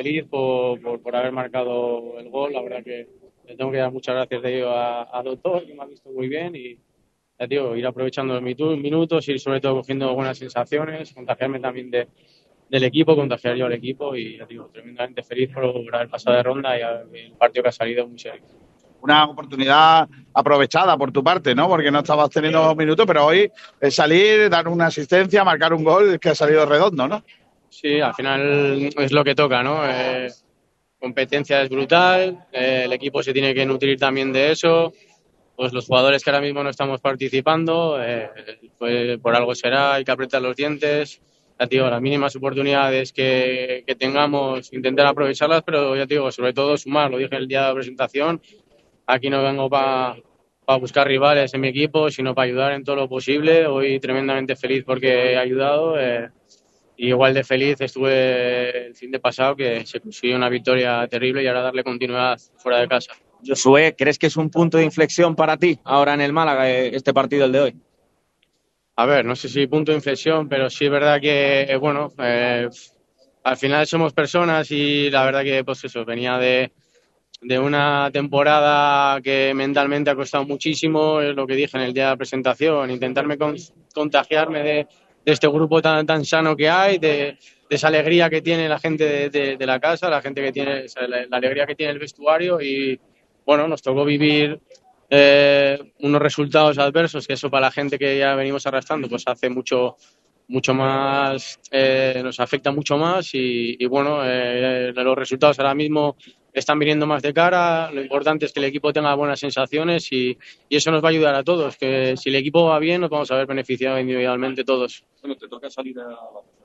feliz por haber marcado el gol. La verdad que le tengo que dar muchas gracias de ello a Doctor, que me ha visto muy bien y ya digo, ir aprovechando los minutos, ir sobre todo cogiendo buenas sensaciones, contagiarme también del equipo, contagiar yo al equipo y ya digo, tremendamente feliz por haber pasado de ronda y el partido que ha salido muy serio. Una oportunidad aprovechada por tu parte, ¿no? Porque no estabas teniendo minutos, pero hoy es salir, dar una asistencia, marcar un gol que ha salido redondo, ¿no? Sí, al final es lo que toca, ¿no? Competencia es brutal, el equipo se tiene que nutrir también de eso, pues los jugadores que ahora mismo no estamos participando, pues por algo será, hay que apretar los dientes, ya te digo, las mínimas oportunidades que tengamos, intentar aprovecharlas, pero ya te digo, sobre todo sumar, lo dije el día de la presentación, aquí no vengo para buscar rivales en mi equipo, sino para ayudar en todo lo posible, hoy tremendamente feliz porque he ayudado, y igual de feliz estuve el fin de pasado que se consiguió una victoria terrible y ahora darle continuidad fuera de casa. Josué, ¿crees que es un punto de inflexión para ti ahora en el Málaga este partido, el de hoy? A ver, no sé si punto de inflexión, pero sí es verdad que, bueno, al final somos personas y la verdad que, pues eso, venía de una temporada que mentalmente ha costado muchísimo, es lo que dije en el día de la presentación, intentarme contagiarme de este grupo tan sano que hay, de esa alegría que tiene la gente de la casa, la gente que tiene, o sea, la alegría que tiene el vestuario y bueno, nos tocó vivir unos resultados adversos, que eso para la gente que ya venimos arrastrando, pues hace mucho más, nos afecta mucho más y bueno, los resultados ahora mismo están viniendo más de cara, lo importante es que el equipo tenga buenas sensaciones y eso nos va a ayudar a todos, que si el equipo va bien nos vamos a ver beneficiados individualmente todos. Bueno, te toca salir a...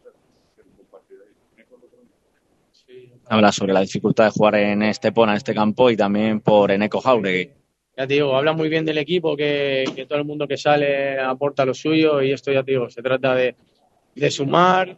Habla sobre la dificultad de jugar en Estepona, en este campo, y también por Eneco Jauregui. Ya te digo, habla muy bien del equipo, que todo el mundo que sale aporta lo suyo y esto ya te digo, se trata de sumar.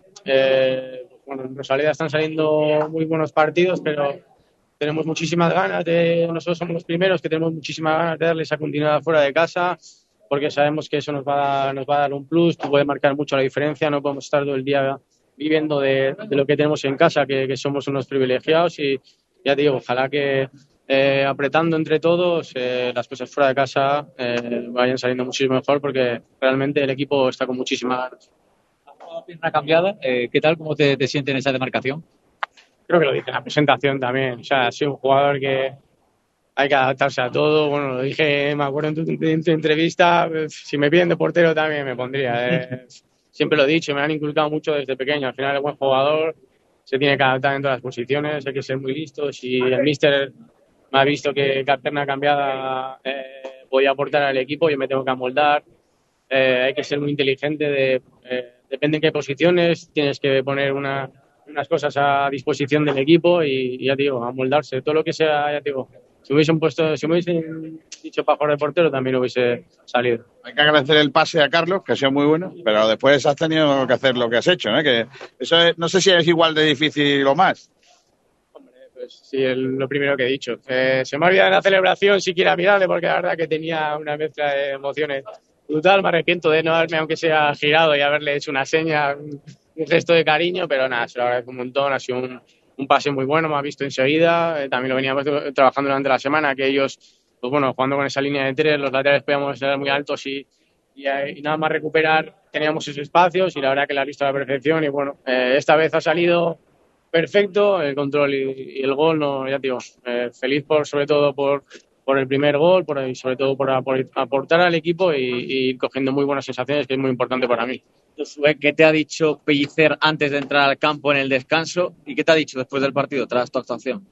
Bueno, en Rosaleda están saliendo muy buenos partidos, pero tenemos muchísimas ganas nosotros somos los primeros que tenemos muchísimas ganas de darle esa continuidad fuera de casa, porque sabemos que eso nos va a dar un plus, que puede marcar mucho la diferencia, no podemos estar todo el día viviendo de lo que tenemos en casa, que somos unos privilegiados y ya te digo, ojalá que apretando entre todos las cosas fuera de casa vayan saliendo muchísimo mejor porque realmente el equipo está con muchísimas ganas. Pierna cambiada, ¿qué tal? ¿Cómo te sientes en esa demarcación? Creo que lo dije en la presentación también. O sea, ha sido un jugador que hay que adaptarse a todo. Bueno, lo dije, me acuerdo en tu entrevista, si me piden de portero también me pondría. Siempre lo he dicho, me han inculcado mucho desde pequeño. Al final, el buen jugador se tiene que adaptar en todas las posiciones, hay que ser muy listo. Si el míster me ha visto que a pierna cambiada voy a aportar al equipo, yo me tengo que amoldar. Hay que ser muy inteligente, depende en qué posiciones, tienes que poner unas cosas a disposición del equipo y ya te digo, amoldarse, todo lo que sea, ya te digo, si me hubiesen dicho para jugar de portero también hubiese salido. Hay que agradecer el pase a Carlos, que ha sido muy bueno, pero después has tenido que hacer lo que has hecho, ¿no? Que eso no sé si es igual de difícil o más. Hombre, pues sí, es lo primero que he dicho. Se me ha olvidado en la celebración siquiera mirarle porque la verdad que tenía una mezcla de emociones brutal, me arrepiento de no haberme, aunque sea girado y haberle hecho una seña, un gesto de cariño, pero nada, se lo agradezco un montón, ha sido un pase muy bueno, me ha visto enseguida, también lo veníamos trabajando durante la semana, que ellos, pues bueno, jugando con esa línea de tres, los laterales podíamos ser muy altos y nada más recuperar teníamos esos espacios y la verdad que la ha visto a la perfección y bueno, esta vez ha salido perfecto el control y el gol, no, ya te digo, feliz sobre todo por el primer gol y sobre todo por aportar al equipo y ir cogiendo muy buenas sensaciones, que es muy importante para mí. Josué, ¿qué te ha dicho Pellicer antes de entrar al campo en el descanso? ¿Y qué te ha dicho después del partido, tras tu actuación?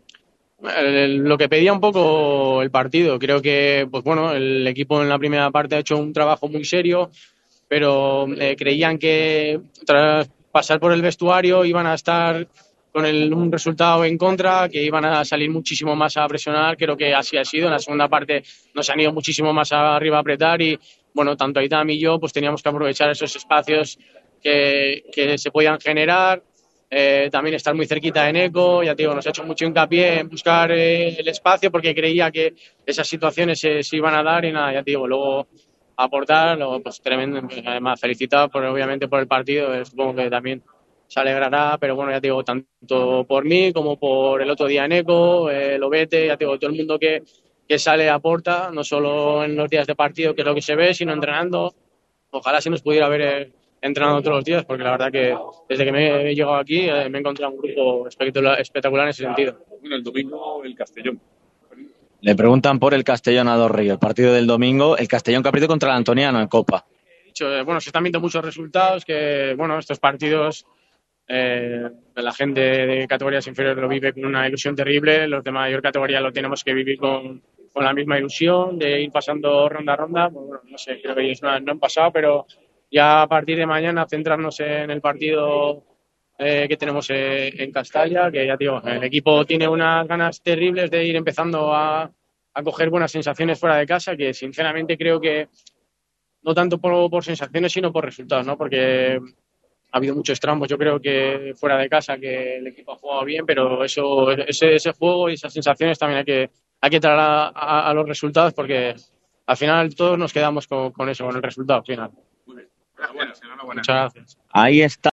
Lo que pedía un poco el partido, creo que pues bueno, el equipo en la primera parte ha hecho un trabajo muy serio, pero creían que tras pasar por el vestuario iban a estar con un resultado en contra, que iban a salir muchísimo más a presionar, creo que así ha sido, en la segunda parte nos han ido muchísimo más arriba a apretar y bueno, tanto Aitam y yo pues teníamos que aprovechar esos espacios que se podían generar, también estar muy cerquita de Eneco, ya te digo, nos ha hecho mucho hincapié en buscar el espacio porque creía que esas situaciones se iban a dar y nada, ya te digo, luego aportar, luego pues tremendo, además felicitado obviamente por el partido, supongo que también se alegrará, pero bueno, ya te digo, tanto por mí como por el otro día Eneco, Lobete, ya te digo, todo el mundo que sale aporta, no solo en los días de partido, que es lo que se ve, sino entrenando. Ojalá se nos pudiera haber entrenado todos los días, porque la verdad que desde que me he llegado aquí me he encontrado un grupo espectacular en ese sentido. Bueno, el domingo el Castellón. Le preguntan por el Castellón a Dos Ríos, el partido del domingo, el Castellón que ha perdido contra el Antoniano en Copa. Dicho, bueno, se están viendo muchos resultados, que bueno, estos partidos la gente de categorías inferiores lo vive con una ilusión terrible, los de mayor categoría lo tenemos que vivir con la misma ilusión de ir pasando ronda a ronda. Bueno, no sé, creo que ellos no han pasado, pero ya a partir de mañana centrarnos en el partido que tenemos en Castalla, que ya digo, el equipo tiene unas ganas terribles de ir empezando a coger buenas sensaciones fuera de casa, que sinceramente creo que no tanto por sensaciones, sino por resultados, ¿no? Porque ha habido muchos tramos, yo creo que fuera de casa, que el equipo ha jugado bien, pero ese juego y esas sensaciones también hay que traer a los resultados, porque al final todos nos quedamos con eso, con el resultado final. Muy bien. Gracias, enhorabuena. Muchas gracias. Ahí está.